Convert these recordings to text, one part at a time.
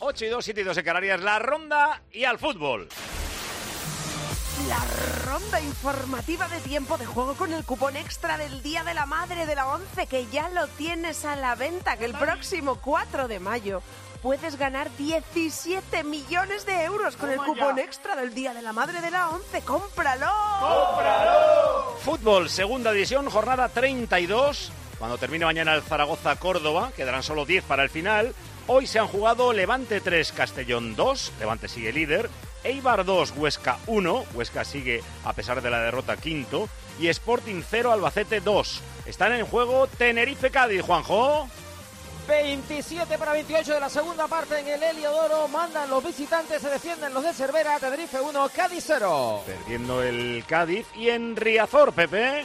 8:02, 7:02 en Canarias, la ronda y al fútbol. La ronda informativa de tiempo de juego con el cupón extra del Día de la Madre de la 11, que ya lo tienes a la venta, que el próximo 4 de mayo puedes ganar 17 millones de euros con el cupón extra del Día de la Madre de la 11. ¡Cómpralo! ¡Cómpralo! Fútbol, segunda división, jornada 32. Cuando termine mañana el Zaragoza-Córdoba, quedarán solo 10 para el final. Hoy se han jugado Levante 3, Castellón 2, Levante sigue líder, Eibar 2, Huesca 1, Huesca sigue a pesar de la derrota quinto, y Sporting 0, Albacete 2. Están en juego Tenerife-Cádiz, Juanjo. 27-28 de la segunda parte en el Heliodoro. Mandan los visitantes, se defienden los de Cervera. Tenerife 1, Cádiz 0. Perdiendo el Cádiz. Y en Riazor, Pepe.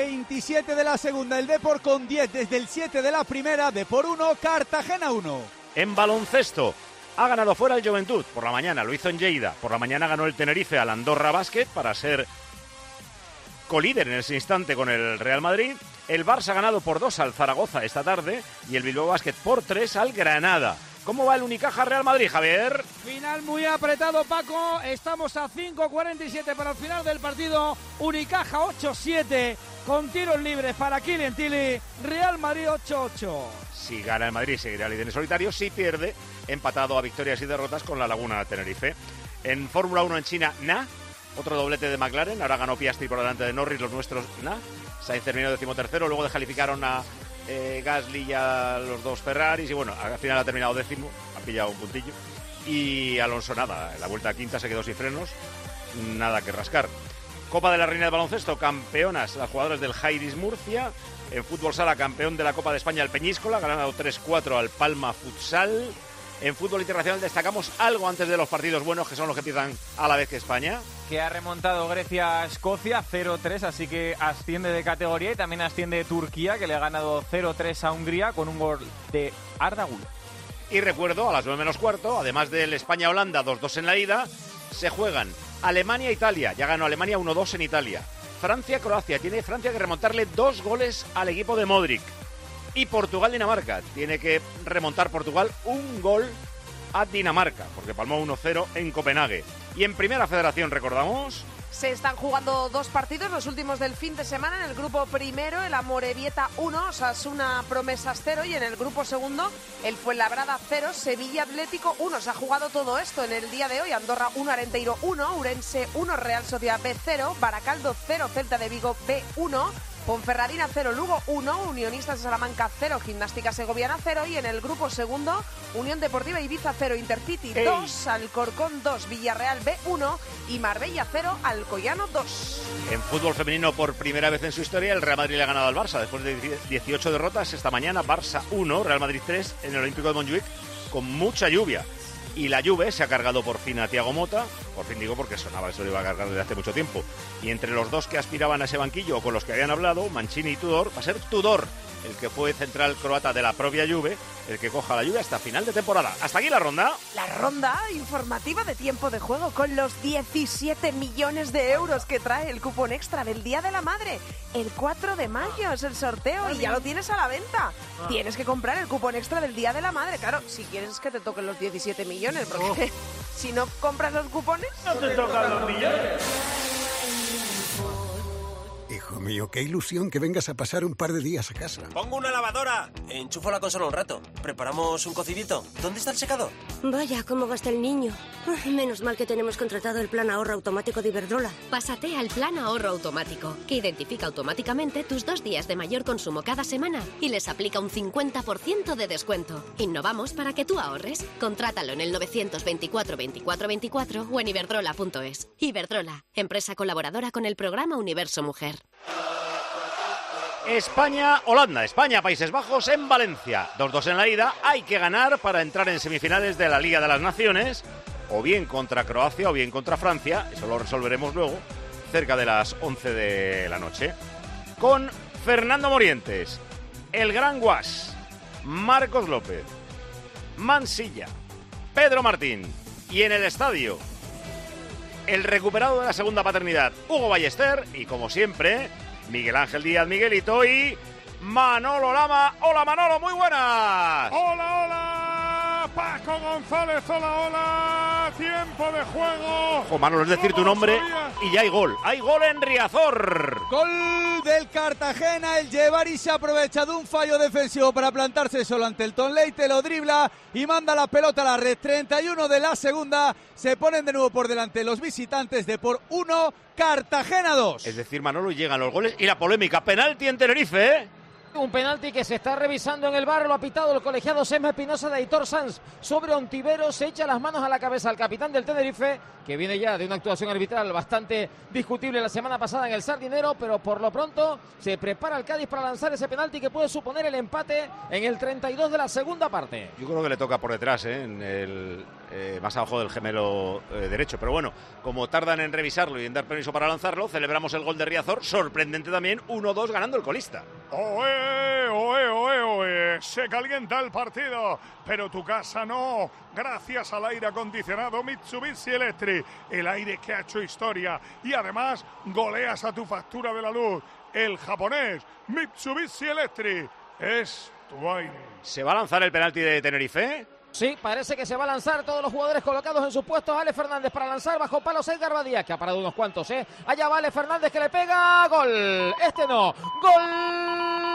27 de la segunda, el Depor con 10 desde el 7 de la primera. Depor 1, Cartagena 1. En baloncesto, ha ganado fuera el Juventud. Por la mañana lo hizo en Lleida. Por la mañana ganó el Tenerife al Andorra Basket para ser colíder en ese instante con el Real Madrid. El Barça ha ganado por 2 al Zaragoza esta tarde y el Bilbao Basket por 3 al Granada. ¿Cómo va el Unicaja Real Madrid, Javier? Final muy apretado, Paco. Estamos a 5:47 para el final del partido. Unicaja 8-7 con tiros libres para Kylian Tilly. Real Madrid 8-8. Si gana el Madrid seguirá líder en solitario. Si pierde, empatado a victorias y derrotas con la Laguna Tenerife. En Fórmula 1 en China, otro doblete de McLaren. Ahora ganó Piastri por delante de Norris, los nuestros, Sainz terminó 13º, luego descalificaron a Gasly y a los dos Ferraris y bueno, al final ha terminado 10º, ha pillado un puntillo. Y Alonso nada, en la vuelta quinta se quedó sin frenos, nada que rascar. Copa de la Reina del Baloncesto, campeonas las jugadoras del Jairis Murcia. En fútbol sala, campeón de la Copa de España el Peñíscola, ganado 3-4 al Palma Futsal. En fútbol internacional destacamos algo antes de los partidos buenos, que son los que empiezan a la vez que España. Que ha remontado Grecia a Escocia 0-3, así que asciende de categoría, y también asciende Turquía, que le ha ganado 0-3 a Hungría con un gol de Arda Güler. Y recuerdo, a las 9:15, además del España-Holanda 2-2 en la ida, se juegan Alemania-Italia. Ya ganó Alemania 1-2 en Italia. Francia-Croacia. Tiene Francia que remontarle 2 goles al equipo de Modric. Y Portugal-Dinamarca. Tiene que remontar Portugal 1 gol a Dinamarca, porque palmó 1-0 en Copenhague. Y en Primera Federación, recordamos... Se están jugando 2 partidos, los últimos del fin de semana. En el grupo primero, el Amorebieta 1, Osasuna Promesas 0. Y en el grupo segundo, el Fuenlabrada 0, Sevilla Atlético 1. Se ha jugado todo esto en el día de hoy. Andorra 1, Arenteiro 1, Urense 1, Real Sociedad B 0, Baracaldo 0, Celta de Vigo B 1, Ponferradina 0, Lugo 1, Unionistas de Salamanca 0, Gimnástica Segoviana 0. Y en el grupo segundo, Unión Deportiva Ibiza 0, Intercity 2, Alcorcón 2, Villarreal B 1 y Marbella 0, Alcoyano 2. En fútbol femenino, por primera vez en su historia, el Real Madrid le ha ganado al Barça. Después de 18 derrotas, esta mañana Barça 1, Real Madrid 3 en el Olímpico de Montjuic, con mucha lluvia. Y la Juve se ha cargado por fin a Thiago Motta, por fin digo porque sonaba que se lo iba a cargar desde hace mucho tiempo. Y entre los dos que aspiraban a ese banquillo, o con los que habían hablado, Mancini y Tudor, va a ser Tudor, el que fue central croata de la propia Juve, el que coja la Juve hasta final de temporada. Hasta aquí la ronda. La ronda informativa de tiempo de juego con los 17 millones de euros que trae el cupón extra del Día de la Madre. El 4 de mayo es el sorteo y ya lo tienes a la venta. Tienes que comprar el cupón extra del Día de la Madre. Claro, si quieres que te toquen los 17 millones, porque si no compras los cupones... No te tocan los millones. Hijo mío, qué ilusión que vengas a pasar un par de días a casa. Pongo una lavadora, enchufo la consola un rato, preparamos un cocidito. ¿Dónde está el secador? Vaya, cómo gasta el niño. Menos mal que tenemos contratado el plan ahorro automático de Iberdrola. Pásate al plan ahorro automático, que identifica automáticamente tus 2 días de mayor consumo cada semana y les aplica un 50% de descuento. Innovamos para que tú ahorres. Contrátalo en el 924 24 24 o en iberdrola.es. Iberdrola, empresa colaboradora con el programa Universo Mujer. España-Holanda, España-Países Bajos en Valencia. 2-2 en la ida. Hay que ganar para entrar en semifinales de la Liga de las Naciones, o bien contra Croacia o bien contra Francia. Eso lo resolveremos luego, cerca de las 11 de la noche. Con Fernando Morientes, el Gran Guas, Marcos López, Mansilla, Pedro Martín y en el estadio, el recuperado de la segunda paternidad, Hugo Ballester, y como siempre, Miguel Ángel Díaz, Miguelito, y Manolo Lama. Hola Manolo, muy buenas. Hola, hola. Paco González, hola, tiempo de juego. Ojo, Manolo, es decir tu nombre y ya hay gol. ¡Hay gol en Riazor! Gol del Cartagena, el Llevari se aprovecha de un fallo defensivo para plantarse solo ante el Tonleite, lo dribla y manda la pelota a la red. 31 de la segunda, se ponen de nuevo por delante los visitantes de por 1, Cartagena 2. Es decir, Manolo, llegan los goles y la polémica. Penalti en Tenerife, ¿eh? Un penalti que se está revisando en el VAR, lo ha pitado el colegiado Sema Espinosa de Aitor Sanz sobre Ontiveros. Se echa las manos a la cabeza al capitán del Tenerife, que viene ya de una actuación arbitral bastante discutible la semana pasada en el Sardinero, pero por lo pronto se prepara el Cádiz para lanzar ese penalti que puede suponer el empate en el 32 de la segunda parte. Yo creo que le toca por detrás, en el más abajo del gemelo derecho, pero bueno, como tardan en revisarlo y en dar permiso para lanzarlo, celebramos el gol de Riazor, sorprendente también, 1-2 ganando el colista. ¡Oe, oe, oe, oe! Se calienta el partido, pero tu casa no, gracias al aire acondicionado Mitsubishi Electric, el aire que ha hecho historia, y además goleas a tu factura de la luz. El japonés Mitsubishi Electric es tu aire. ¿Se va a lanzar el penalti de Tenerife? Sí, parece que se va a lanzar, todos los jugadores colocados en sus puestos. Alex Fernández para lanzar, bajo palos Edgar Badía, que ha parado unos cuantos, Allá va Alex Fernández que le pega, gol. Gol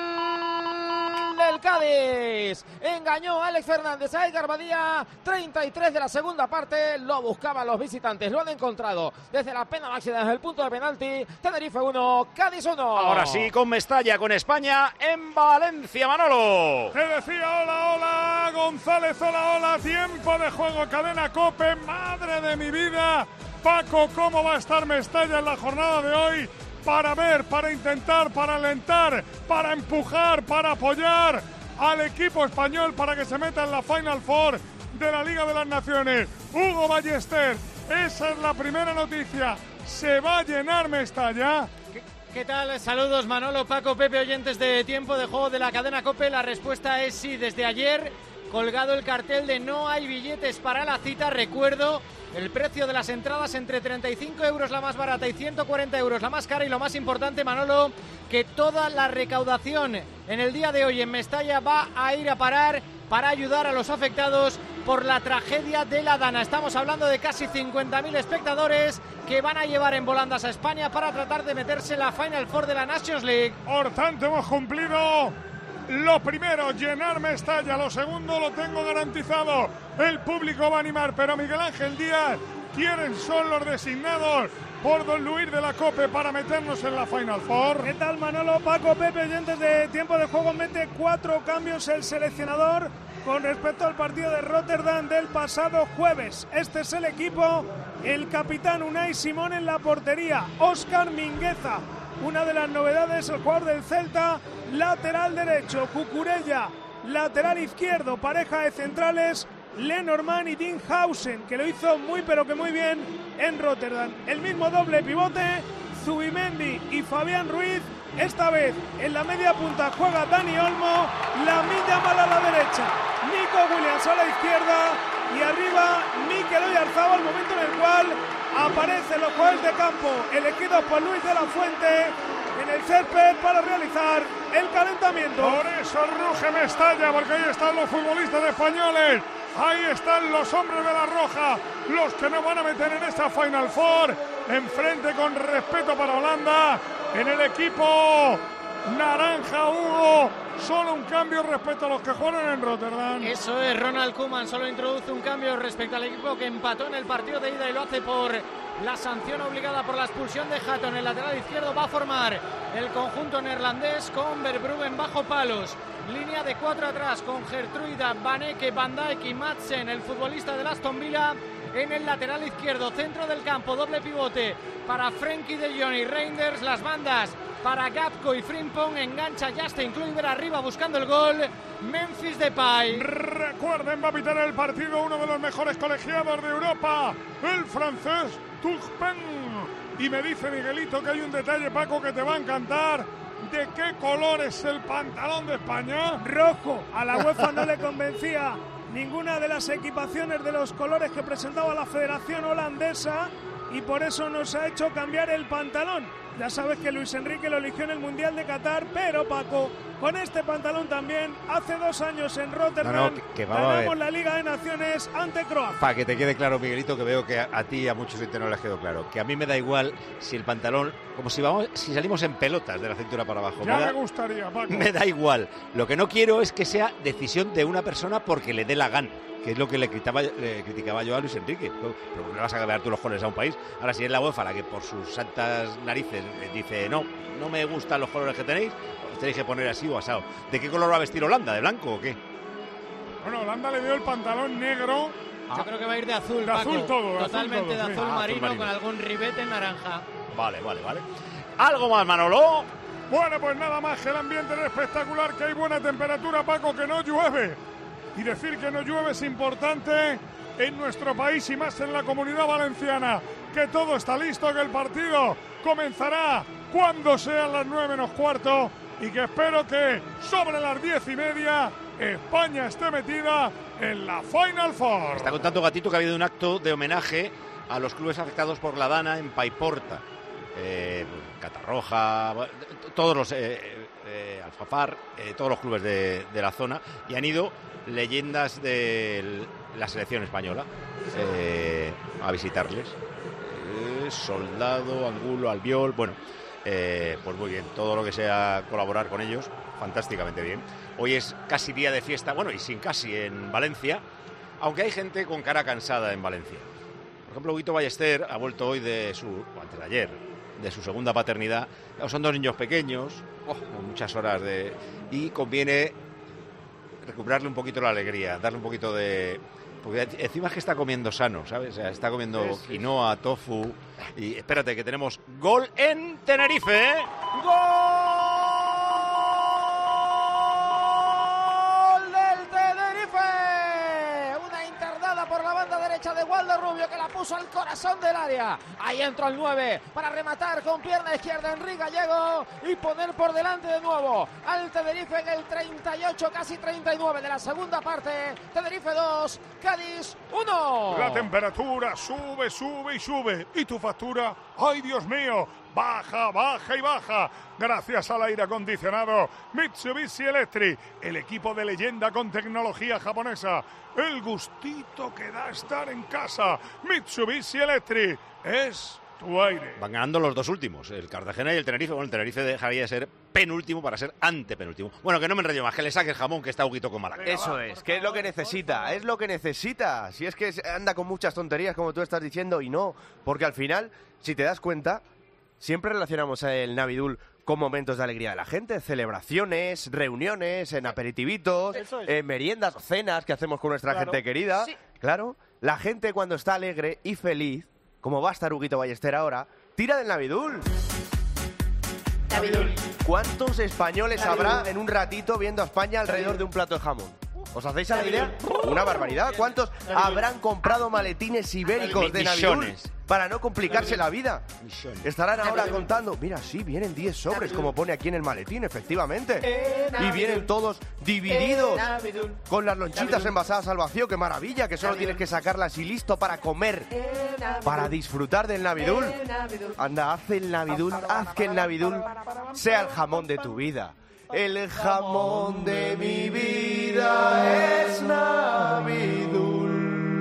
del Cádiz. Engañó a Alex Fernández a Edgar Badía. 33 de la segunda parte, lo buscaban los visitantes, lo han encontrado desde la pena máxima, desde el punto de penalti. Tenerife 1, Cádiz 1. Ahora sí, con Mestalla, con España en Valencia, Manolo. Te decía hola, González, hola, tiempo de juego, cadena COPE, madre de mi vida. Paco, ¿cómo va a estar Mestalla en la jornada de hoy? Para ver, para intentar, para alentar, para empujar, para apoyar al equipo español para que se meta en la Final Four de la Liga de las Naciones. Hugo Ballester, esa es la primera noticia. ¿Se va a llenar Mestalla? ¿Qué tal? Saludos Manolo, Paco, Pepe, oyentes de Tiempo de Juego de la cadena COPE. La respuesta es sí, desde ayer colgado el cartel de no hay billetes para la cita. Recuerdo el precio de las entradas entre 35 euros la más barata y 140 euros la más cara, y lo más importante, Manolo, que toda la recaudación en el día de hoy en Mestalla va a ir a parar para ayudar a los afectados por la tragedia de la Dana. Estamos hablando de casi 50.000 espectadores que van a llevar en volandas a España para tratar de meterse en la Final Four de la Nations League. Por tanto, hemos cumplido lo primero, llenar Mestalla. Lo segundo lo tengo garantizado. El público va a animar, pero Miguel Ángel Díaz, ¿quiénes son los designados por don Luis de la COPE para meternos en la Final Four? ¿Qué tal, Manolo, Paco, Pepe, oyentes de Tiempo de Juego? Mete 4 cambios el seleccionador con respecto al partido de Rotterdam del pasado jueves. Este es el equipo: el capitán Unai Simón en la portería, Óscar Mingueza. Una de las novedades, el jugador del Celta, lateral derecho, Cucurella, lateral izquierdo, pareja de centrales, Lenormand y Dinhausen, que lo hizo muy pero que muy bien en Rotterdam. El mismo doble pivote, Zubimendi y Fabián Ruiz. Esta vez en la media punta juega Dani Olmo, Lamine Yamal a la derecha, Nico Williams a la izquierda y arriba Mikel Oyarzabal, momento en el cual aparecen los jugadores de campo elegidos por Luis de la Fuente en el césped para realizar el calentamiento. Por eso ruge Mestalla, porque ahí están los futbolistas españoles, ahí están los hombres de la Roja, los que nos van a meter en esta Final Four. Enfrente, con respeto para Holanda, en el equipo naranja, Hugo, solo un cambio respecto a los que jugaron en Rotterdam. Eso es, Ronald Koeman solo introduce un cambio respecto al equipo que empató en el partido de ida, y lo hace por la sanción obligada por la expulsión de Hatton. El lateral izquierdo va a formar el conjunto neerlandés con Verbruggen bajo palos. Línea de 4 atrás con Gertruida, Van Ecke, Van Dijk y Madsen, el futbolista del Aston Villa, en el lateral izquierdo. Centro del campo, doble pivote para Frenkie de Jong y Reinders. Las bandas para Gapco y Frimpong. Engancha Justin Kluivert arriba buscando el gol, Memphis Depay. Recuerden, va a pitar el partido uno de los mejores colegiados de Europa, el francés Turpin. Y me dice Miguelito que hay un detalle, Paco, que te va a encantar. ¿De qué color es el pantalón de España? Rojo. A la UEFA no le convencía ninguna de las equipaciones de los colores que presentaba la Federación Holandesa, y por eso nos ha hecho cambiar el pantalón. Ya sabes que Luis Enrique lo eligió en el Mundial de Qatar, pero Paco, con este pantalón también. Hace 2 años en Rotterdam que vamos a ver. ganamos la Liga en Rotterdam, que vamos a ver. ganamos la Liga de Naciones ante Croacia. Para que te quede claro, Miguelito, que veo que a ti y a muchos no les quedó claro. Que a mí me da igual si el pantalón, como si salimos en pelotas de la cintura para abajo. Ya me gustaría, Paco. Me da igual. Lo que no quiero es que sea decisión de una persona porque le dé la gana, que es lo que le criticaba yo a Luis Enrique. Pero no le vas a cambiar tú los colores a un país. Ahora, si es la UEFA la que por sus santas narices dice no me gustan los colores que tenéis, os tenéis que poner así o asado. ¿De qué color va a vestir Holanda? ¿De blanco o qué? Bueno, Holanda le dio el pantalón negro. Yo creo que va a ir de azul, de azul todo, totalmente de azul todo, de azul, sí. marino, Azul marino, con algún ribete en naranja. Vale. ¿Algo más, Manolo? Bueno, pues nada más, que el ambiente es espectacular, que hay buena temperatura, Paco, que no llueve. Y decir que no llueve es importante en nuestro país y más en la Comunidad Valenciana. Que todo está listo, que el partido comenzará cuando sean las 9:15 y que espero que sobre las 10:30 España esté metida en la Final Four. Está contando Gatito que ha habido un acto de homenaje a los clubes afectados por la Dana en Paiporta. Catarroja, todos los Alfafar, todos los clubes de la zona, y han ido leyendas de la selección española a visitarles. Soldado, Angulo, Albiol, bueno, pues muy bien, todo lo que sea colaborar con ellos, fantásticamente bien. Hoy es casi día de fiesta, bueno, y sin casi en Valencia, aunque hay gente con cara cansada en Valencia. Por ejemplo, Huguito Ballester ha vuelto hoy antes de ayer, de su segunda paternidad. Son 2 niños pequeños, con muchas horas y conviene recuperarle un poquito la alegría, darle un poquito de... Porque encima es que está comiendo sano, ¿sabes? O sea, está comiendo quinoa, tofu. Y espérate, que tenemos gol en Tenerife. ¡Gol del Tenerife! Una internada por la banda derecha de Waldo Rubio, que la puso al corazón del área. Ahí entró el 9 para rematar con pierna izquierda Enrique Gallego y poner por delante de nuevo al Tenerife en el 38, casi 39 de la segunda parte. Tenerife 2, Cádiz 1. La temperatura sube y sube. Y tu factura, ¡ay, Dios mío! Baja y baja. Gracias al aire acondicionado Mitsubishi Electric, el equipo de leyenda con tecnología japonesa. El gustito que da estar en casa. Mitsubishi Electric es tu aire. Van ganando los 2 últimos, el Cartagena y el Tenerife. Bueno, el Tenerife dejaría de ser penúltimo para ser antepenúltimo. Bueno, que no me enrollo más, que le saque el jamón, que está Huguito con Malaca. Eso es, que es lo que necesita, Si es que anda con muchas tonterías, como tú estás diciendo, y no, porque al final, si te das cuenta, siempre relacionamos el Navidul con momentos de alegría de la gente, celebraciones, reuniones, en aperitivitos, meriendas, cenas que hacemos con nuestra gente querida. Sí. Claro, la gente cuando está alegre y feliz, como va a estar Huguito Ballester ahora, tira del Navidul. ¿Cuántos españoles habrá en un ratito viendo a España alrededor de un plato de jamón? ¿Os hacéis a la idea? Una barbaridad. ¿Cuántos habrán comprado maletines ibéricos de Navidul para no complicarse la vida? Estarán ahora contando, mira, sí, vienen 10 sobres, como pone aquí en el maletín, efectivamente. Y vienen todos divididos, con las lonchitas envasadas al vacío. ¡Qué maravilla! Que solo tienes que sacarlas y listo para comer, para disfrutar del Navidul. Anda, haz el Navidul, haz que el Navidul sea el jamón de tu vida. El jamón de mi vida es Navidul.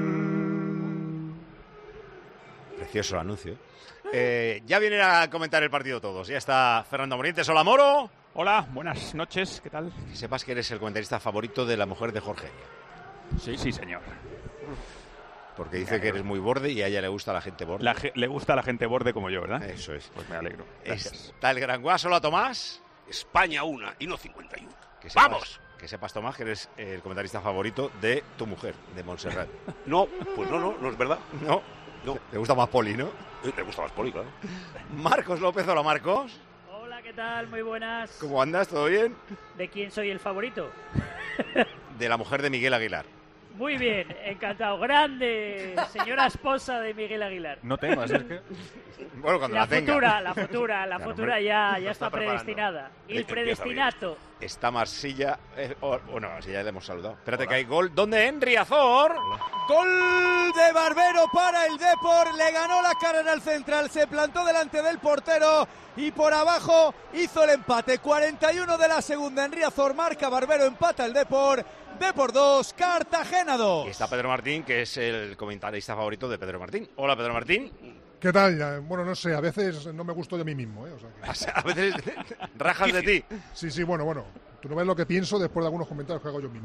Precioso el anuncio. Ya vienen a comentar el partido todos. Ya está Fernando Morientes. Hola, Moro. Hola, buenas noches. ¿Qué tal? Que sepas que eres el comentarista favorito de la mujer de Jorge. Sí, señor. Porque dice que eres muy borde y a ella le gusta la gente borde. Le gusta la gente borde como yo, ¿verdad? Eso es. Pues me alegro. Gracias. Está el gran guaso, hola, Tomás. España 1 y no 51. ¡Vamos! Que sepas, Tomás, que eres el comentarista favorito de tu mujer, de Montserrat. No, pues no es verdad. No. Te gusta más Poli, ¿no? Me gusta más Poli, claro. Marcos López, hola, Marcos. Hola, ¿qué tal? Muy buenas. ¿Cómo andas? ¿Todo bien? ¿De quién soy el favorito? De la mujer de Miguel Aguilar. Muy bien, encantado. Grande, señora esposa de Miguel Aguilar. No temas, es que... Bueno, cuando la tenga. La futura ya está predestinada. El predestinato. Está Marsilla... bueno, si ya le hemos saludado. Espérate, que hay gol. ¿Dónde? En Riazor. Gol de Barbero para el Depor. Le ganó la carrera al central. Se plantó delante del portero y por abajo hizo el empate. 41 de la segunda, en Riazor marca Barbero, empata el Depor. Depor 2, Cartagena 2. Y está Pedro Martín, que es el comentarista favorito de Pedro Martín. Hola, Pedro Martín. ¿Qué tal? Bueno, no sé, a veces no me gusto de mí mismo, ¿eh? O sea que... A veces rajas de ti. Sí, bueno. Tú no ves lo que pienso después de algunos comentarios que hago yo mismo.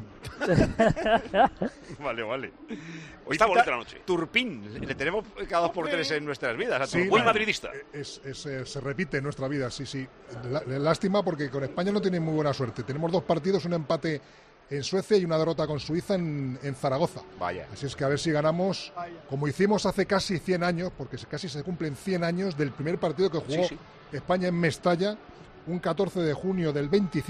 Vale. Hoy está bonita la noche. Turpín, le tenemos cada 2x3 en nuestras vidas. Sí, muy madridista. Se repite en nuestra vida, sí. Lástima porque con España no tienen muy buena suerte. Tenemos 2 partidos, un empate en Suecia y una derrota con Suiza en Zaragoza. Vaya. Así es que a ver si ganamos, como hicimos hace casi 100 años, porque casi se cumplen 100 años del primer partido que jugó España en Mestalla, un 14 de junio del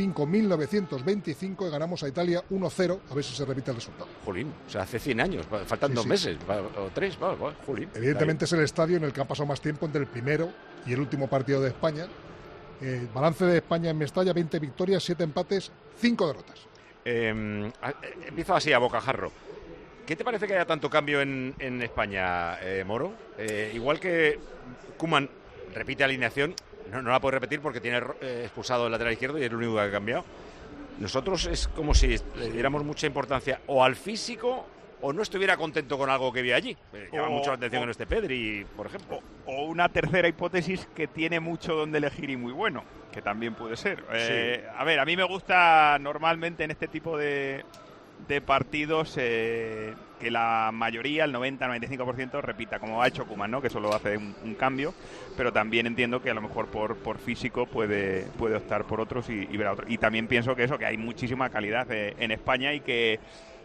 1925, y ganamos a Italia 1-0, a ver si se repite el resultado. Jolín, o sea, hace 100 años, faltan 2 meses, o 3, jolín. Evidentemente es el estadio en el que ha pasado más tiempo entre el primero y el último partido de España. Balance de España en Mestalla, 20 victorias, 7 empates, 5 derrotas. Empiezo así a bocajarro. ¿Qué te parece que haya tanto cambio en España, Moro? Igual que Koeman repite alineación, no la puede repetir porque tiene expulsado el lateral izquierdo y es el único que ha cambiado. Nosotros es como si le diéramos mucha importancia o al físico o no estuviera contento con algo que vi allí. Llama mucho la atención en este Pedri, por ejemplo. O una tercera hipótesis que tiene mucho donde elegir y muy bueno, que también puede ser. A ver, a mí me gusta normalmente en este tipo de partidos que la mayoría, el 90-95%, repita, como ha hecho Koeman, ¿no? Que solo hace un cambio, pero también entiendo que a lo mejor por físico puede optar por otros y ver a otros. Y también pienso que hay muchísima calidad en España y que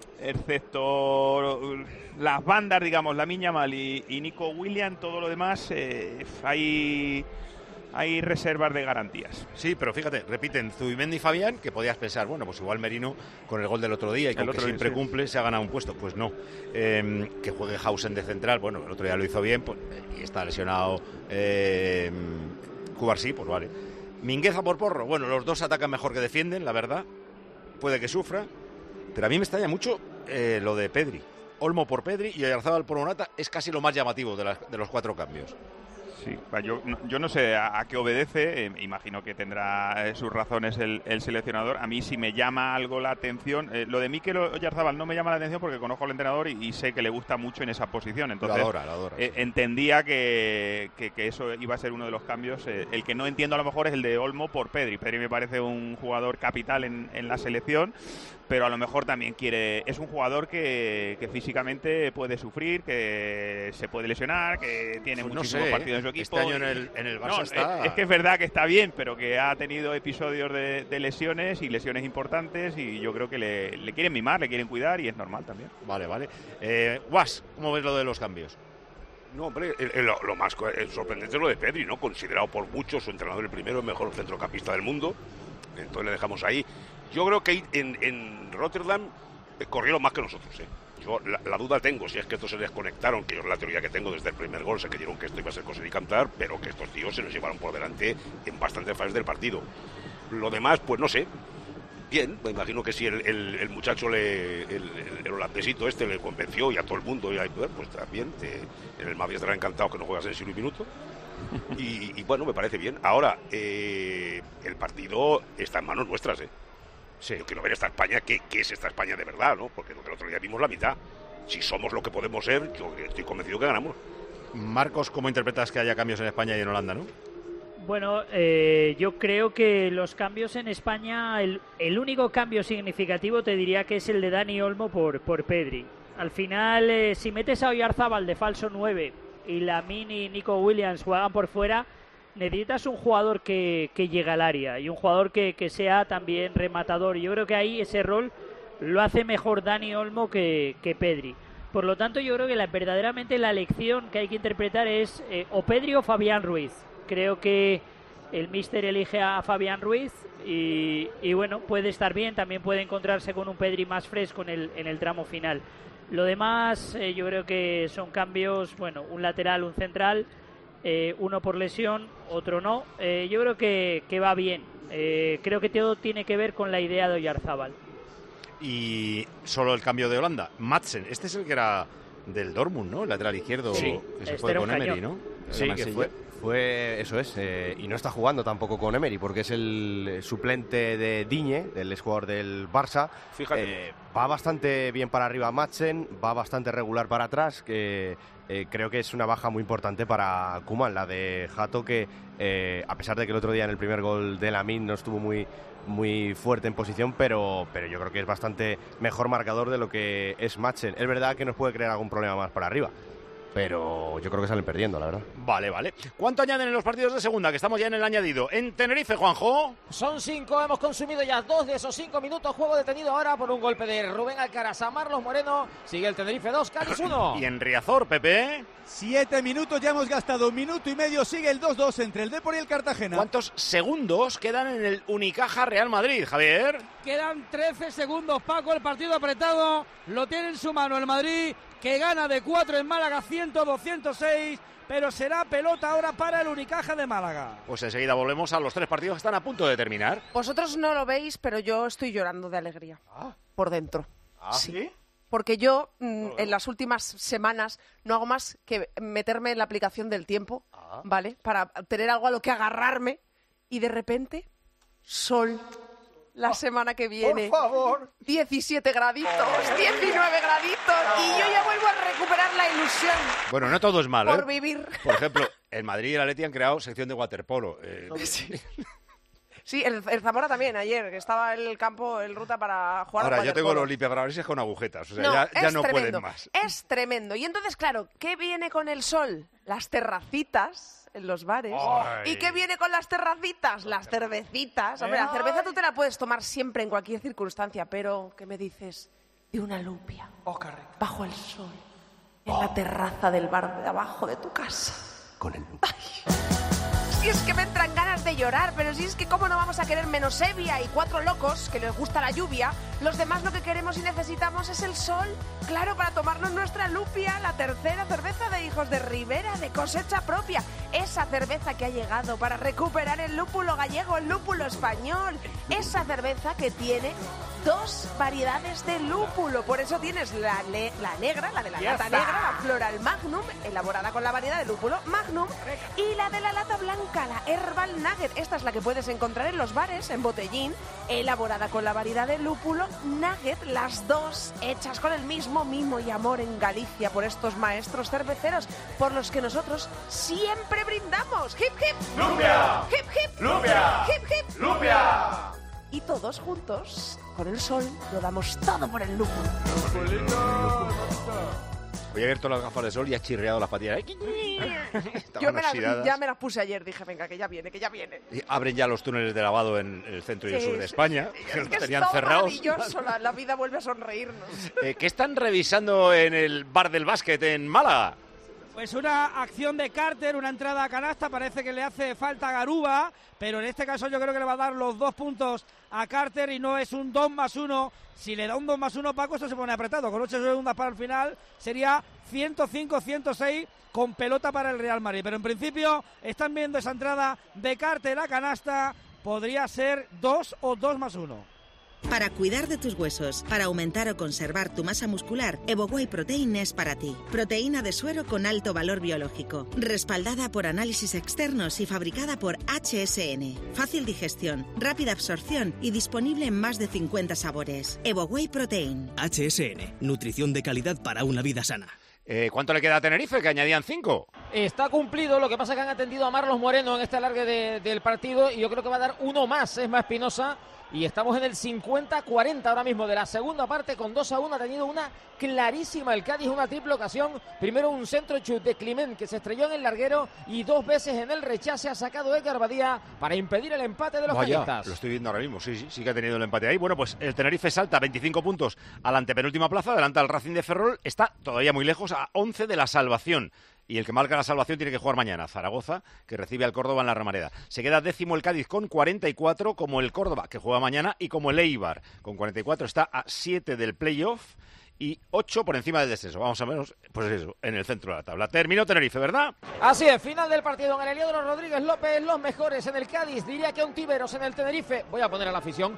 excepto las bandas, digamos, Lamine Yamal y Nico Williams, todo lo demás hay reservas de garantías. Sí, pero fíjate, repiten Zubimendi y Fabián, que podías pensar, bueno, pues igual Merino con el gol del otro día y con que siempre cumple se ha ganado un puesto. Pues no. Que juegue Hausen de central, bueno, el otro día lo hizo bien, pues, y está lesionado Cubarsí, pues vale. Mingueza por Porro, bueno, los dos atacan mejor que defienden, la verdad. Puede que sufra, pero a mí me extraña mucho lo de Pedri. Olmo por Pedri y Oyarzábal por Morata es casi lo más llamativo de los 4 cambios. Sí, yo no sé a qué obedece, imagino que tendrá sus razones el seleccionador. A mí sí me llama algo la atención. Lo de Mikel Oyarzábal no me llama la atención porque conozco al entrenador y sé que le gusta mucho en esa posición. Entonces, lo adora, sí. Entendía que eso iba a ser uno de los cambios. El que no entiendo a lo mejor es el de Olmo por Pedri. Pedri me parece un jugador capital en la selección, pero a lo mejor también es un jugador que físicamente puede sufrir, que se puede lesionar, que tiene muchísimos partidos en su equipo. Este año en el Barça está... Es que es verdad que está bien, pero que ha tenido episodios de lesiones y lesiones importantes y yo creo que le quieren mimar, le quieren cuidar y es normal también. Vale. Guas, ¿cómo ves lo de los cambios? No, hombre, lo más sorprendente es lo de Pedri, ¿no? Considerado por muchos su entrenador el primero, el mejor centrocampista del mundo. Entonces le dejamos ahí. Yo creo que en Rotterdam corrieron más que nosotros, ¿eh? Yo la duda tengo si es que estos se desconectaron, que yo es la teoría que tengo desde el primer gol, se creyeron que esto iba a ser coser y cantar, pero que estos tíos se nos llevaron por delante en bastantes fases del partido. Lo demás, pues no sé. Bien, me imagino que si el muchacho, el holandesito le convenció y a todo el mundo, pues también, en el Madrid estará encantado que no juegas en siglo y minuto. Y bueno, me parece bien. Ahora, el partido está en manos nuestras, ¿eh? Sí. Yo quiero ver esta España, ¿qué es esta España de verdad, ¿no? Porque el otro día vimos la mitad. Si somos lo que podemos ser, yo estoy convencido que ganamos. Marcos, ¿cómo interpretas que haya cambios en España y en Holanda, no? Bueno, yo creo que los cambios en España, el único cambio significativo te diría que es el de Dani Olmo por Pedri. Al final, si metes a Oyarzábal de falso 9 y Lamine y Nico Williams juegan por fuera, necesitas un jugador que llegue al área y un jugador que sea también rematador. Yo creo que ahí ese rol lo hace mejor Dani Olmo que Pedri. Por lo tanto, yo creo que verdaderamente la lección que hay que interpretar es o Pedri o Fabián Ruiz. Creo que el míster elige a Fabián Ruiz y bueno, puede estar bien, también puede encontrarse con un Pedri más fresco en el tramo final. Lo demás, yo creo que son cambios, bueno, un lateral, un central, uno por lesión, otro no. Yo creo que va bien. Creo que todo tiene que ver con la idea de Oyarzábal. Y solo el cambio de Holanda. Madsen, este es el que era del Dortmund, ¿no? El lateral izquierdo, sí, que se fue con Emery, ¿no? Sí, que fue eso es, y no está jugando tampoco con Emery, porque es el suplente de Digne, del exjugador del Barça. Fíjate. Va bastante bien para arriba Madsen, va bastante regular para atrás, que creo que es una baja muy importante para Koeman, la de Hato, que a pesar de que el otro día en el primer gol de Lamine no estuvo muy fuerte en posición, pero yo creo que es bastante mejor marcador de lo que es Madsen. Es verdad que nos puede crear algún problema más para arriba, pero yo creo que salen perdiendo, la verdad. Vale. ¿Cuánto añaden en los partidos de segunda? Que estamos ya en el añadido. En Tenerife, Juanjo. Son 5, hemos consumido ya 2 de esos 5 minutos. Juego detenido ahora por un golpe de Rubén Alcaraz a Marlos Moreno. Sigue el Tenerife 2, Cádiz 1. Y en Riazor, Pepe. 7 minutos, ya hemos gastado 1 minuto y medio. Sigue el 2-2 entre el Depor y el Cartagena. ¿Cuántos segundos quedan en el Unicaja Real Madrid, Javier? Quedan 13 segundos, Paco. El partido apretado lo tiene en su mano el Madrid, que gana de 4 en Málaga, 102-106, pero será pelota ahora para el Unicaja de Málaga. Pues enseguida volvemos a los 3 partidos que están a punto de terminar. Vosotros no lo veis, pero yo estoy llorando de alegría. Por dentro. ¿Sí? Porque yo en las últimas semanas no hago más que meterme en la aplicación del tiempo, ¿vale? Para tener algo a lo que agarrarme, y de repente, sol. La semana que viene. Por favor. 17 graditos, 19 graditos. Y yo ya vuelvo a recuperar la ilusión. Bueno, no todo es malo, Por vivir. Por ejemplo, el Madrid y el Atleti han creado sección de waterpolo. Sí, el Zamora también, ayer, que estaba en el campo, en ruta para jugar Ahora, al yo tengo waterpolo. los limpiaparabrisas con agujetas. O sea, ya no pueden más. Es tremendo. Y entonces, claro, ¿qué viene con el sol? Las terracitas en los bares. Ay. ¿Y qué viene con las terracitas? Las cervecitas. Hombre, la cerveza tú te la puedes tomar siempre, en cualquier circunstancia, pero ¿qué me dices de una lupia? Bajo el sol, en la terraza del bar de abajo de tu casa. Con el Si es que me entran ganas de llorar, pero si es que cómo no vamos a querer menos Evia y 4 locos que les gusta la lluvia. Los demás lo que queremos y necesitamos es el sol, claro, para tomarnos nuestra lupia, la tercera cerveza de Hijos de Ribera, de cosecha propia. Esa cerveza que ha llegado para recuperar el lúpulo gallego, el lúpulo español. Esa cerveza que tiene 2 variedades de lúpulo. Por eso tienes la negra, la de la lata negra, la Floral Magnum, elaborada con la variedad de lúpulo Magnum, y la de la lata blanca, la Herbal Nugget. Esta es la que puedes encontrar en los bares, en botellín, elaborada con la variedad de lúpulo Nugget, las 2 hechas con el mismo mimo y amor en Galicia por estos maestros cerveceros, por los que nosotros siempre brindamos. ¡Hip, hip! ¡Lupia! ¡Hip, hip! ¡Lupia! ¡Hip, hip! ¡Lupia! Y todos juntos, con el sol, lo damos todo por el lúpulo. Hoy he abierto las gafas de sol y ha chirriado las patillas. Yo ya me las puse ayer, dije, venga, que ya viene, que ya viene. Y abren ya los túneles de lavado en el centro y el sur de España, que los tenían es cerrados. maravilloso, la vida vuelve a sonreírnos. ¿Qué están revisando en el bar del básquet en Málaga? Pues una acción de Carter, una entrada a canasta, parece que le hace falta a Garuba, pero en este caso yo creo que le va a dar los 2 puntos a Carter y no es un 2+1. Si le da un 2+1, Paco, esto se pone apretado. Con 8 segundos para el final sería 105-106 con pelota para el Real Madrid. Pero en principio están viendo esa entrada de Carter a canasta, podría ser 2 o 2+1. Para cuidar de tus huesos, para aumentar o conservar tu masa muscular, EvoWhey Protein es para ti. Proteína de suero con alto valor biológico, respaldada por análisis externos y fabricada por HSN. Fácil digestión, rápida absorción y disponible en más de 50 sabores. EvoWhey Protein. HSN, nutrición de calidad para una vida sana. ¿Cuánto le queda a Tenerife? Que añadían 5. Está cumplido, lo que pasa es que han atendido a Marlos Moreno en este alargue del partido y yo creo que va a dar uno más, es más Espinosa. Y estamos en el 50-40 ahora mismo de la segunda parte, con 2-1. Ha tenido una clarísima el Cádiz, una triple ocasión. Primero un centro chut de Climent que se estrelló en el larguero y 2 veces en el rechace ha sacado Edgar Badía para impedir el empate de los cañistas. Lo estoy viendo ahora mismo, sí que ha tenido el empate ahí. Bueno, pues el Tenerife salta 25 puntos a la antepenúltima plaza, adelanta al Racing de Ferrol, está todavía muy lejos, a 11 de la salvación. Y el que marca la salvación tiene que jugar mañana, Zaragoza, que recibe al Córdoba en la Romareda. Se queda 10º el Cádiz con 44, como el Córdoba, que juega mañana, y como el Eibar, con 44, está a 7 del playoff. y 8 por encima del descenso. Vamos a menos, pues eso, en el centro de la tabla. Terminó Tenerife, ¿verdad? Así es, final del partido en el Heliodoro Rodríguez López, los mejores en el Cádiz, diría que Ontiveros en el Tenerife. Voy a poner a la afición,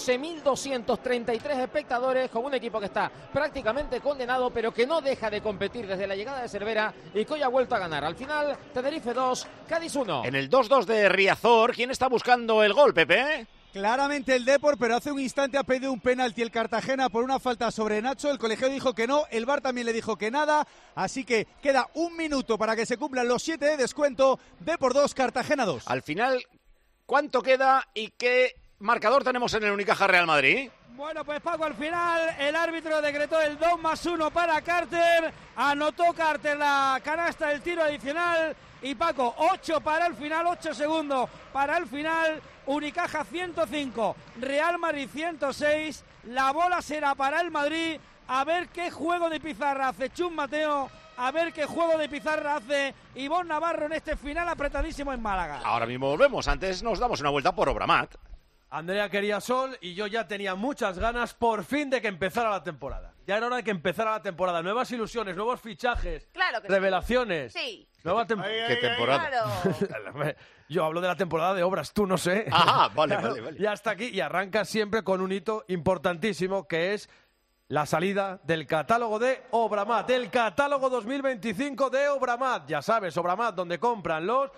12.233 espectadores, con un equipo que está prácticamente condenado, pero que no deja de competir desde la llegada de Cervera y que hoy ha vuelto a ganar. Al final, Tenerife 2, Cádiz 1. En el 2-2 de Riazor, ¿quién está buscando el gol, Pepe? Claramente el Depor, pero hace un instante ha pedido un penalti el Cartagena por una falta sobre Nacho. El colegiado dijo que no, el VAR también le dijo que nada. Así que queda un minuto para que se cumplan los 7 de descuento. Depor 2, Cartagena 2. Al final, ¿cuánto queda y qué marcador tenemos en el Unicaja Real Madrid? Bueno, pues Paco, al final el árbitro decretó el 2+1 para Carter. Anotó Carter la canasta del tiro adicional. Y Paco, 8 para el final, 8 segundos para el final. Unicaja 105, Real Madrid 106. La bola será para el Madrid. A ver qué juego de pizarra hace Chus Mateo. A ver qué juego de pizarra hace Ivonne Navarro en este final apretadísimo en Málaga. Ahora mismo volvemos. Antes nos damos una vuelta por Obramat. Andrea quería sol y yo ya tenía muchas ganas por fin de que empezara la temporada. Ya era hora de que empezara la temporada. Nuevas ilusiones, nuevos fichajes, claro que revelaciones. Sí. Nueva ¿Qué temporada? Claro. Yo hablo de la temporada de obras, tú no sé. Ajá, vale. Y hasta aquí, y arranca siempre con un hito importantísimo que es la salida del catálogo de Obramat, el catálogo 2025 de Obramat. Ya sabes, Obramat, donde compran los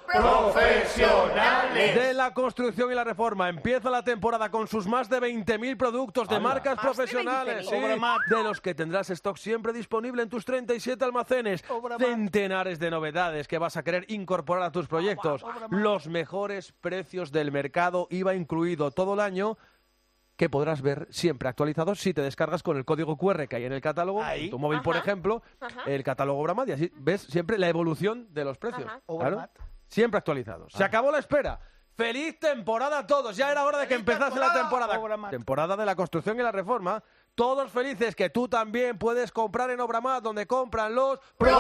profesionales de la construcción y la reforma. Empieza la temporada con sus más de 20.000 productos de marcas más profesionales, de 20.000. de los que tendrás stock siempre disponible en tus 37 almacenes. Centenares de novedades que vas a querer incorporar a tus proyectos. Los mejores precios del mercado, IVA incluido todo el año, que podrás ver siempre actualizados si te descargas con el código QR que hay en el catálogo, en tu móvil, por ejemplo, el catálogo Obramat, y así ves siempre la evolución de los precios. Claro, siempre actualizados. Se acabó la espera. ¡Feliz temporada a todos! Ya era hora de que empezase la temporada. Temporada de la construcción y la reforma. Todos felices que tú también puedes comprar en Obramat, donde compran los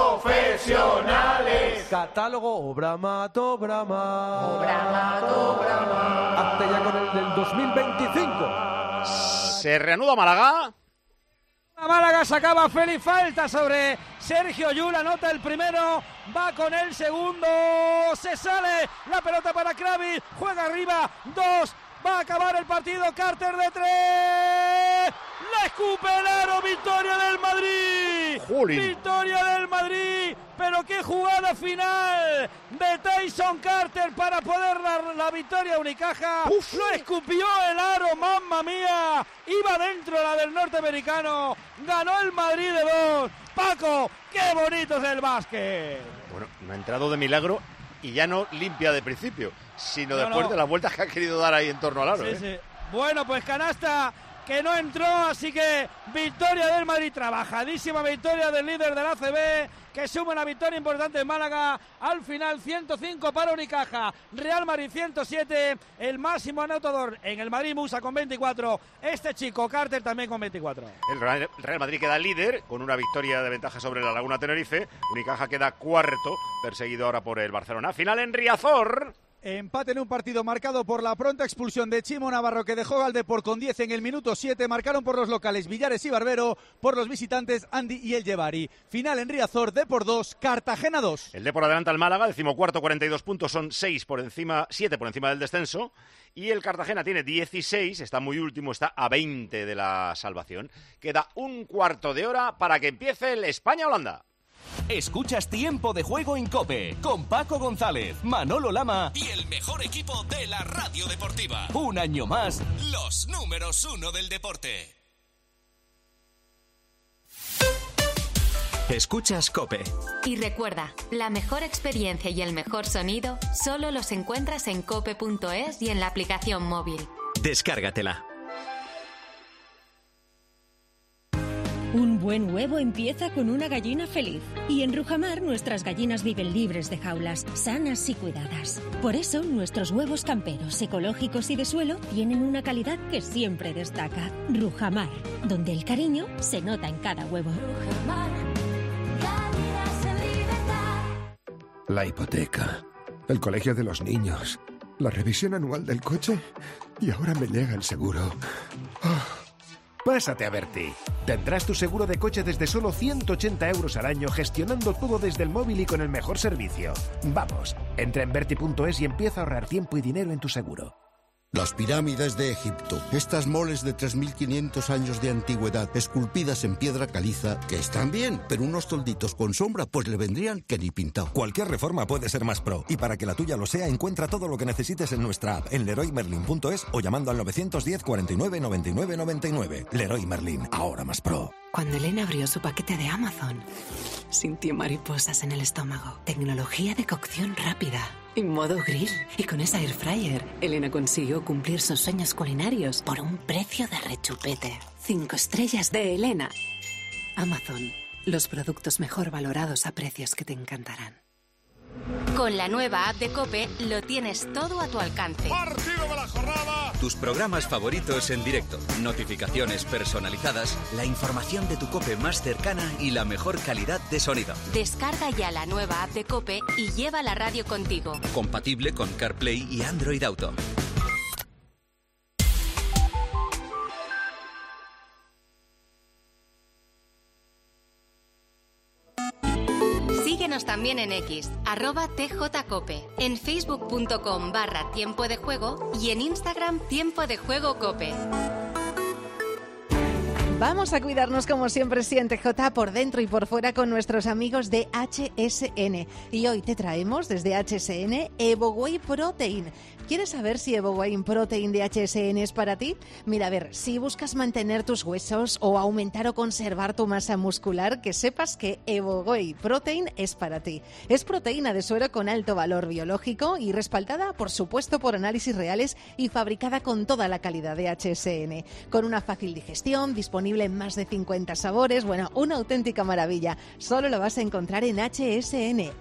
profesionales. Catálogo Obramat. Hazte ya con el del 2025. Se reanuda Málaga. Málaga sacaba Félix, falta sobre Sergio Llull, anota el primero, va con el segundo, se sale la pelota para Kravis, juega arriba, 2, va a acabar el partido, Carter de 3, la escupe el aro, victoria del Madrid, victoria del Madrid, pero qué jugada final de Tyson Carter para poder dar la victoria a Unicaja, lo escupió el aro, mamma mía, iba dentro la del norteamericano, ganó el Madrid de 2, Paco, qué bonito es el básquet. Bueno, no ha entrado de milagro y ya no limpia de principio, sino después de las vueltas que ha querido dar ahí en torno al aro. Sí. Bueno, pues canasta que no entró, así que victoria del Madrid, trabajadísima victoria del líder del ACB, que suma una victoria importante en Málaga, al final 105 para Unicaja, Real Madrid 107, el máximo anotador en el Madrid Musa con 24, este chico Carter también con 24. El Real Madrid queda líder con una victoria de ventaja sobre la Laguna Tenerife, Unicaja queda cuarto, perseguido ahora por el Barcelona. Final en Riazor. Empate en un partido marcado por la pronta expulsión de Chimo Navarro, que dejó al Depor con 10 en el minuto 7. Marcaron por los locales Villares y Barbero, por los visitantes Andy y el Llevari. Final en Riazor, Depor 2, Cartagena 2. El Depor adelanta al Málaga, 14º, 42 puntos, son 7 por encima del descenso. Y el Cartagena tiene 16, está muy último, está a 20 de la salvación. Queda un cuarto de hora para que empiece el España-Holanda. Escuchas Tiempo de Juego en COPE con Paco González, Manolo Lama y el mejor equipo de la radio deportiva. Un año más, los números 1 del deporte. Escuchas COPE. Y recuerda, la mejor experiencia y el mejor sonido solo los encuentras en cope.es y en la aplicación móvil. Descárgatela. Un buen huevo empieza con una gallina feliz. Y en Rujamar nuestras gallinas viven libres de jaulas, sanas y cuidadas. Por eso nuestros huevos camperos, ecológicos y de suelo tienen una calidad que siempre destaca. Rujamar, donde el cariño se nota en cada huevo. Rujamar, calidad en libertad. La hipoteca, el colegio de los niños, la revisión anual del coche y ahora me llega el seguro. Pásate a Berti. Tendrás tu seguro de coche desde solo 180 euros al año, gestionando todo desde el móvil y con el mejor servicio. Vamos, entra en Berti.es y empieza a ahorrar tiempo y dinero en tu seguro. Las pirámides de Egipto, estas moles de 3.500 años de antigüedad, esculpidas en piedra caliza, que están bien, pero unos tolditos con sombra pues le vendrían que ni pintado. Cualquier reforma puede ser más pro, y para que la tuya lo sea, encuentra todo lo que necesites en nuestra app, en leroymerlin.es o llamando al 910 49 99 99. Leroy Merlin, ahora más pro. Cuando Elena abrió su paquete de Amazon, sintió mariposas en el estómago. Tecnología de cocción rápida y modo grill. Y con esa air fryer, Elena consiguió cumplir sus sueños culinarios por un precio de rechupete. 5 estrellas de Elena. Amazon, los productos mejor valorados a precios que te encantarán. Con la nueva app de COPE lo tienes todo a tu alcance. ¡Partido de la jornada! Tus programas favoritos en directo, notificaciones personalizadas, la información de tu COPE más cercana y la mejor calidad de sonido. Descarga ya la nueva app de COPE y lleva la radio contigo. Compatible con CarPlay y Android Auto. Síguenos también en X, @TJCope, en facebook.com/Tiempo de Juego y en Instagram Tiempo de Juego Cope. Vamos a cuidarnos como siempre, sí, en TJ, por dentro y por fuera con nuestros amigos de HSN. Y hoy te traemos desde HSN EvoWhey Protein. ¿Quieres saber si EvoWhey Protein de HSN es para ti? Mira, a ver, si buscas mantener tus huesos o aumentar o conservar tu masa muscular, que sepas que EvoWhey Protein es para ti. Es proteína de suero con alto valor biológico y respaldada, por supuesto, por análisis reales y fabricada con toda la calidad de HSN. Con una fácil digestión, disponible en más de 50 sabores, bueno, una auténtica maravilla. Solo lo vas a encontrar en HSN.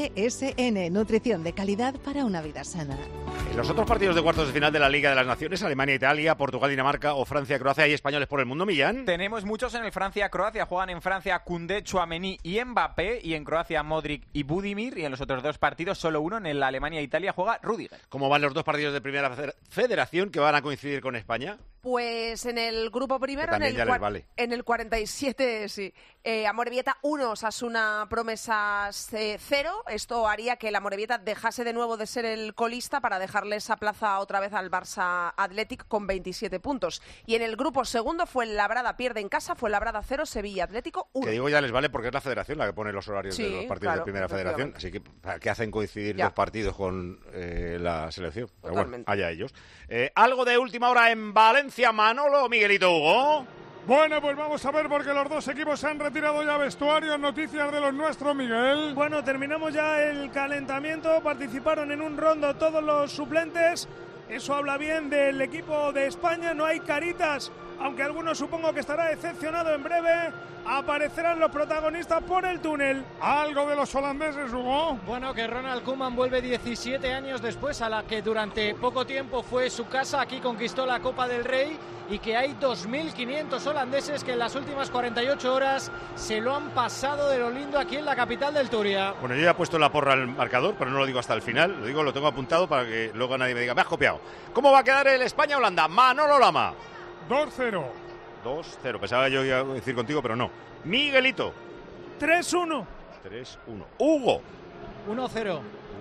HSN, nutrición de calidad para una vida sana. En los otros partidos de cuartos de final de la Liga de las Naciones, Alemania, Italia, Portugal, Dinamarca o Francia, Croacia, ¿hay españoles por el mundo, Millán? Tenemos muchos en el Francia-Croacia. Juegan en Francia Koundé, Tchouaméni y Mbappé, y en Croacia Modric y Budimir, y en los otros dos partidos solo uno. En la Alemania-Italia juega Rüdiger. ¿Cómo van los dos partidos de Primera Federación que van a coincidir con España? Pues en el grupo primero, en el 47, sí. Amorebieta 1, Osasuna Promesas 0. Esto haría que el Amorebieta dejase de nuevo de ser el colista para dejarle esa plaza otra vez al Barça Athletic con 27 puntos. Y en el grupo segundo, Fuenlabrada pierde en casa, Fuenlabrada 0, Sevilla Atlético 1. Que digo ya les vale porque es la federación la que pone los horarios de los partidos de Primera Federación. Así que, ¿para qué hacen coincidir dos partidos con la selección? Pero bueno, allá ellos. Algo de última hora en Valencia, Manolo, Miguelito, Hugo. Bueno, pues vamos a ver porque los dos equipos se han retirado ya vestuarios. Noticias de los nuestros, Miguel. Bueno, terminamos ya el calentamiento. Participaron en un rondo todos los suplentes. Eso habla bien del equipo de España. No hay caritas, aunque algunos supongo que estará decepcionado en breve. Aparecerán los protagonistas por el túnel. ¿Algo de los holandeses, Hugo? Bueno, que Ronald Koeman vuelve 17 años después, a la que durante poco tiempo fue su casa. Aquí conquistó la Copa del Rey, y que hay 2.500 holandeses que en las últimas 48 horas se lo han pasado de lo lindo aquí en la capital del Turia. Bueno, yo ya he puesto la porra al marcador, pero no lo digo hasta el final. Lo tengo apuntado para que luego nadie me diga, me has copiado. ¿Cómo va a quedar el España-Holanda? Manolo Lama. 2-0. 2-0. Pensaba yo iba a decir contigo, pero no. Miguelito. 3-1. 3-1. Hugo. 1-0.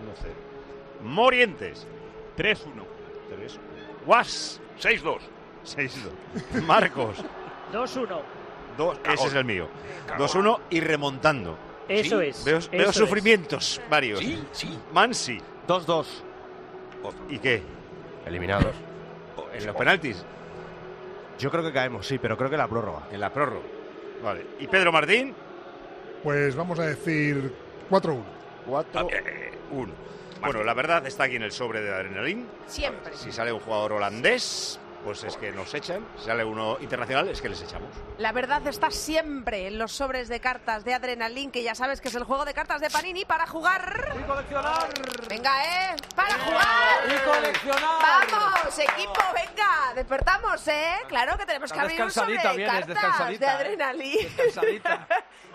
Morientes. 3-1. 3-1. Guas. 6-2. 6-2. Marcos. 2-1. Ese es el mío. 2-1 y remontando. Eso es. Veo sufrimientos varios. Sí. Mansi. 2-2. ¿Y qué? Eliminados. ¿En los penaltis? Yo creo que caemos, sí, pero creo que la prórroga. En la prórroga. Vale. ¿Y Pedro Martín? Pues vamos a decir 4-1. 4-1. Bueno, la verdad está aquí en el sobre de Adrenalin. Siempre. Si sale un jugador holandés, pues es que nos echan. Si sale uno internacional, es que les echamos. La verdad está siempre en los sobres de cartas de Adrenalin, que ya sabes que es el juego de cartas de Panini para jugar. ¡Y coleccionar! Venga, ¡para jugar! ¡Y coleccionar! ¡Vamos, equipo, venga! Despertamos, Claro que tenemos que abrir un sobre de cartas de Adrenalin. Descansadita.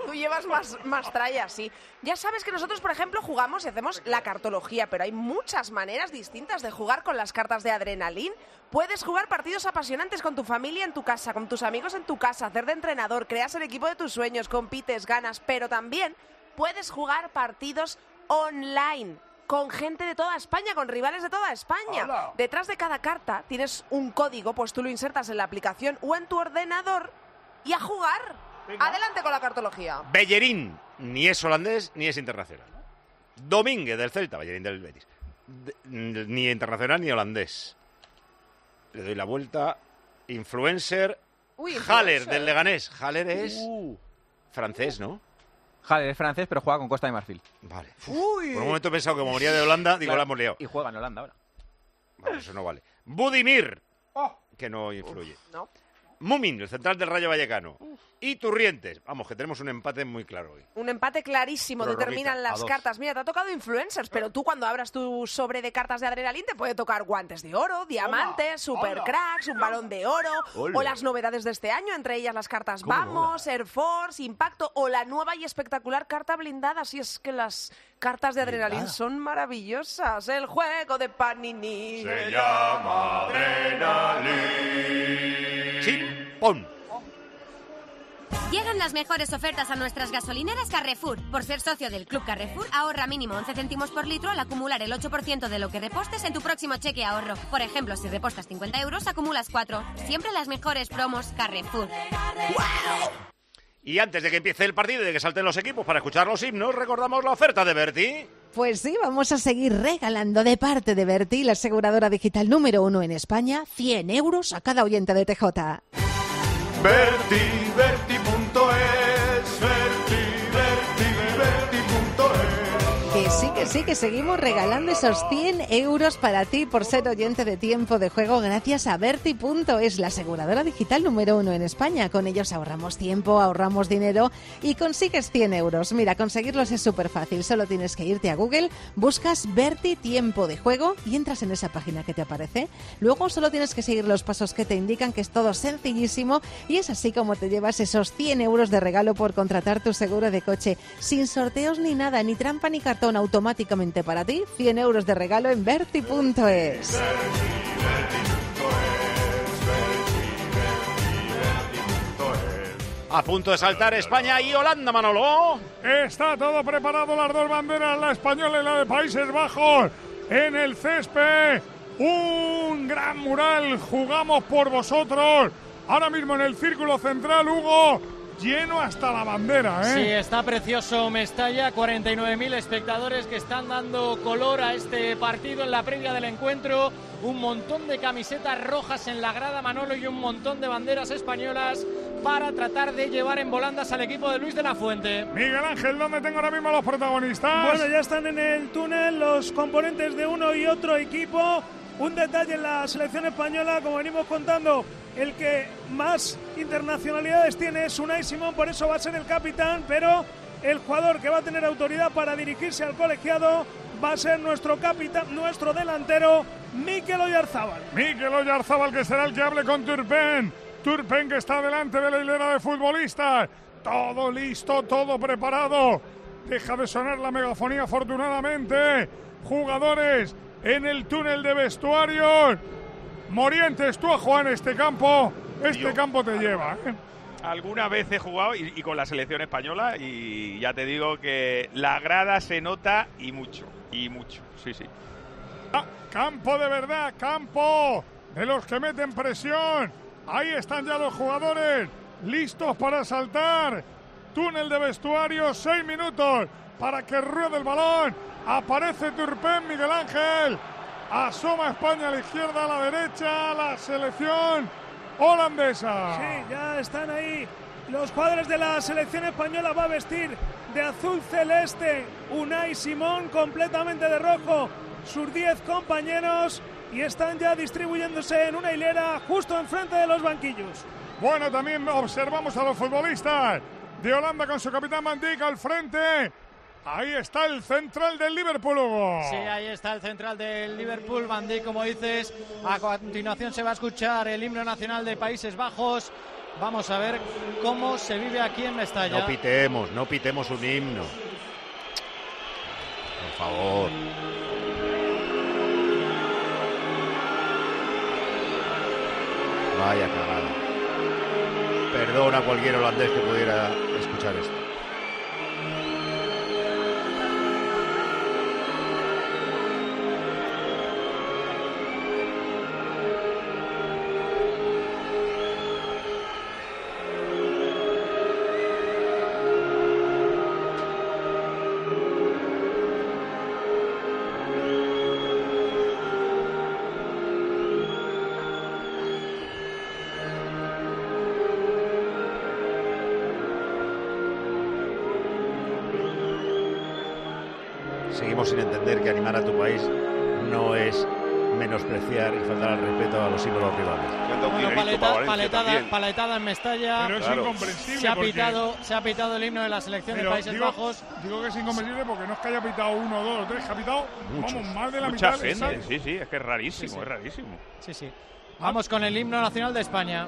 Tú llevas más tralla, sí. Ya sabes que nosotros, por ejemplo, jugamos y hacemos la cartología, pero hay muchas maneras distintas de jugar con las cartas de Adrenalin. Puedes jugar partidos apasionantes con tu familia en tu casa, con tus amigos en tu casa, hacer de entrenador, creas el equipo de tus sueños, compites, ganas, pero también puedes jugar partidos online con gente de toda España, con rivales de toda España. ¡Hola! Detrás de cada carta tienes un código, pues tú lo insertas en la aplicación o en tu ordenador y a jugar. Venga. Adelante con la cartología. Bellerín, ni es holandés ni es internacional. Domínguez del Celta, Bellerín del Betis. Ni internacional ni holandés. Le doy la vuelta. Influencer. Haller del Leganés. Haller es francés, ¿no? Haller es francés, pero juega con Costa de Marfil. Vale. Por un momento he pensado que como venía de Holanda, digo, la hemos liado. Y juega en Holanda ahora. Vale, eso no vale. Budimir, que no influye. No. Mumin, el central del Rayo Vallecano. Y Turrientes. Vamos, que tenemos un empate muy claro hoy. Un empate clarísimo, determinan las cartas. Mira, te ha tocado influencers, pero tú cuando abras tu sobre de cartas de Adrenalin te puede tocar guantes de oro, diamantes, super cracks, un balón de oro, o las novedades de este año, entre ellas las cartas Vamos, Air Force, Impacto, o la nueva y espectacular carta blindada. Si es que las cartas de Adrenalin son maravillosas. El juego de Panini se llama Adrenalin. Chimpón. Llegan las mejores ofertas a nuestras gasolineras Carrefour. Por ser socio del Club Carrefour, ahorra mínimo 11 céntimos por litro al acumular el 8% de lo que repostes en tu próximo cheque ahorro. Por ejemplo, si repostas 50 euros, acumulas 4. Siempre las mejores promos Carrefour. ¡Wow! Y antes de que empiece el partido y de que salten los equipos para escuchar los himnos, recordamos la oferta de Berti. Pues sí, vamos a seguir regalando de parte de Berti, la aseguradora digital número 1 en España, 100 euros a cada oyente de TJ. Que seguimos regalando esos 100 euros para ti por ser oyente de Tiempo de Juego gracias a Berti.es, la aseguradora digital número 1 en España. Con ellos ahorramos tiempo, ahorramos dinero y consigues 100 euros. Mira, conseguirlos es súper fácil. Solo tienes que irte a Google, buscas Berti Tiempo de Juego y entras en esa página que te aparece. Luego solo tienes que seguir los pasos que te indican, que es todo sencillísimo, y es así como te llevas esos 100 euros de regalo por contratar tu seguro de coche. Sin sorteos ni nada, ni trampa ni cartón, automáticamente para ti, 100 euros de regalo en Berti.es. A punto de saltar España y Holanda, Manolo. Está todo preparado, las dos banderas, la española y la de Países Bajos, en el césped. Un gran mural, jugamos por vosotros. Ahora mismo en el círculo central, Hugo, lleno hasta la bandera, ¿eh? Sí, está precioso Mestalla, 49.000 espectadores que están dando color a este partido en la previa del encuentro. Un montón de camisetas rojas en la grada, Manolo, y un montón de banderas españolas para tratar de llevar en volandas al equipo de Luis de la Fuente. Miguel Ángel, ¿dónde tengo ahora mismo a los protagonistas? Bueno, ya están en el túnel los componentes de uno y otro equipo. Un detalle en la selección española, como venimos contando, el que más internacionalidades tiene es Unai Simón, por eso va a ser el capitán, pero el jugador que va a tener autoridad para dirigirse al colegiado va a ser nuestro capitán, nuestro delantero, Mikel Oyarzábal. Mikel Oyarzábal, que será el que hable con Turpin. Turpin, que está delante de la hilera de futbolistas. Todo listo, todo preparado. Deja de sonar la megafonía, afortunadamente. Jugadores en el túnel de vestuarios. Morientes, tú has jugado en este campo. Este campo te lleva, ¿eh? Alguna vez he jugado y con la selección española, y ya te digo que la grada se nota y mucho, sí. Campo de verdad, campo de los que meten presión. Ahí están ya los jugadores listos para saltar. Túnel de vestuarios, 6 minutos para que ruede el balón. Aparece Turpin, Miguel Ángel. Asoma España a la izquierda, a la derecha, la selección holandesa. Sí, ya están ahí los jugadores de la selección española. Va a vestir de azul celeste Unai Simón, completamente de rojo sus 10 compañeros, y están ya distribuyéndose en una hilera justo enfrente de los banquillos. Bueno, también observamos a los futbolistas de Holanda con su capitán Van Dijk al frente. Ahí está el central del Liverpool, Hugo. Sí, ahí está el central del Liverpool, Van Dijk, como dices. A continuación se va a escuchar el himno nacional de Países Bajos Vamos a ver cómo se vive aquí en Mestalla. No pitemos un himno. Por favor. Vaya cagada. Perdona a cualquier holandés que pudiera escuchar esto. Seguimos sin entender que animar a tu país no es menospreciar y faltar al respeto a los símbolos rivales. Bueno, paletada en Mestalla. Pero es incomprensible. Se ha pitado el himno de la selección de Países Bajos. Digo que es incomprensible porque no es que haya pitado 1, 2 o 3, que ha pitado más de la mucha mitad. Gente. Sí, es que es rarísimo, es rarísimo. Sí. Vamos con el himno nacional de España.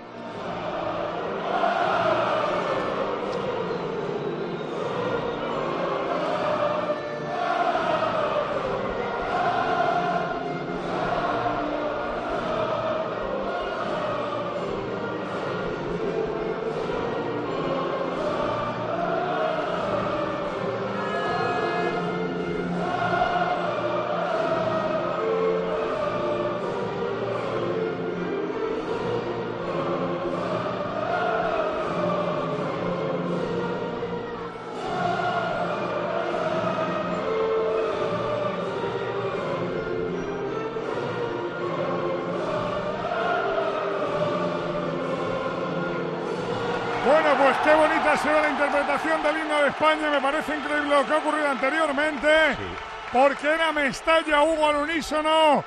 Bueno, pues qué bonita ha sido la interpretación del himno de España. Me parece increíble lo que ha ocurrido anteriormente. Sí. Porque era Mestalla, Hugo al unísono,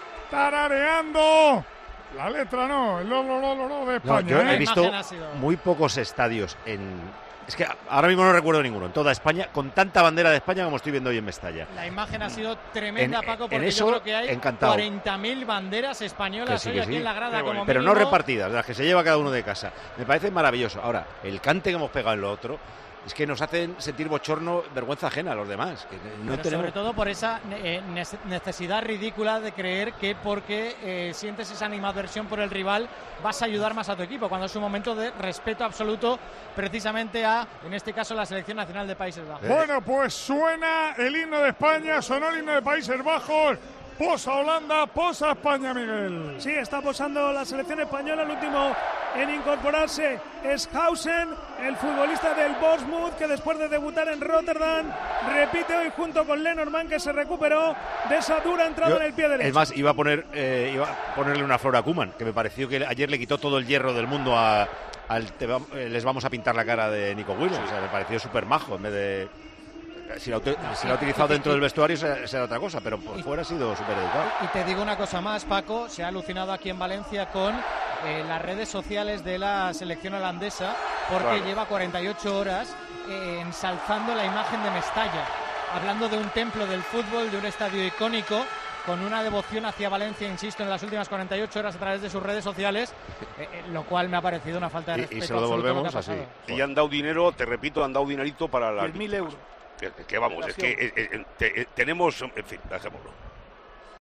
tarareando. La letra no, el lo de España. No, yo he visto muy pocos estadios es que ahora mismo no recuerdo ninguno en toda España con tanta bandera de España como estoy viendo hoy en Mestalla. La imagen ha sido tremenda, Paco, porque yo creo que hay 40.000 banderas españolas hoy aquí en la grada como pero mínimo. No repartidas, las que se lleva cada uno de casa. Me parece maravilloso. Ahora, el cante que hemos pegado en lo otro es que nos hacen sentir bochorno, vergüenza ajena a los demás. Que no tenemos... Sobre todo por esa necesidad ridícula de creer que porque sientes esa animadversión por el rival vas a ayudar más a tu equipo, cuando es un momento de respeto absoluto precisamente a, en este caso, la Selección Nacional de Países Bajos. Bueno, pues suena el himno de España, sonó el himno de Países Bajos. Posa Holanda, posa España, Miguel. Sí, está posando la selección española. El último en incorporarse es Hausen, el futbolista del Bournemouth, que después de debutar en Rotterdam repite hoy junto con Lenormand, que se recuperó de esa dura entrada en el pie derecho. Es más, iba a ponerle una flor a Koeman, que me pareció que ayer le quitó todo el hierro del mundo les vamos a pintar la cara de Nico Williams. O sea, me pareció súper majo en vez de... Si lo ha utilizado dentro del vestuario será otra cosa, pero por fuera ha sido súper educado. Y te digo una cosa más, Paco, se ha alucinado aquí en Valencia con las redes sociales de la selección holandesa, porque lleva 48 horas ensalzando la imagen de Mestalla, hablando de un templo del fútbol, de un estadio icónico, con una devoción hacia Valencia, insisto, en las últitas 48 horas a través de sus redes sociales, lo cual me ha parecido una falta de respeto. Y se lo devolvemos así. Y han dado dinero, te repito, han dado dinerito para la... 10.000 euros. Que vamos, es que tenemos, en fin, dejémoslo.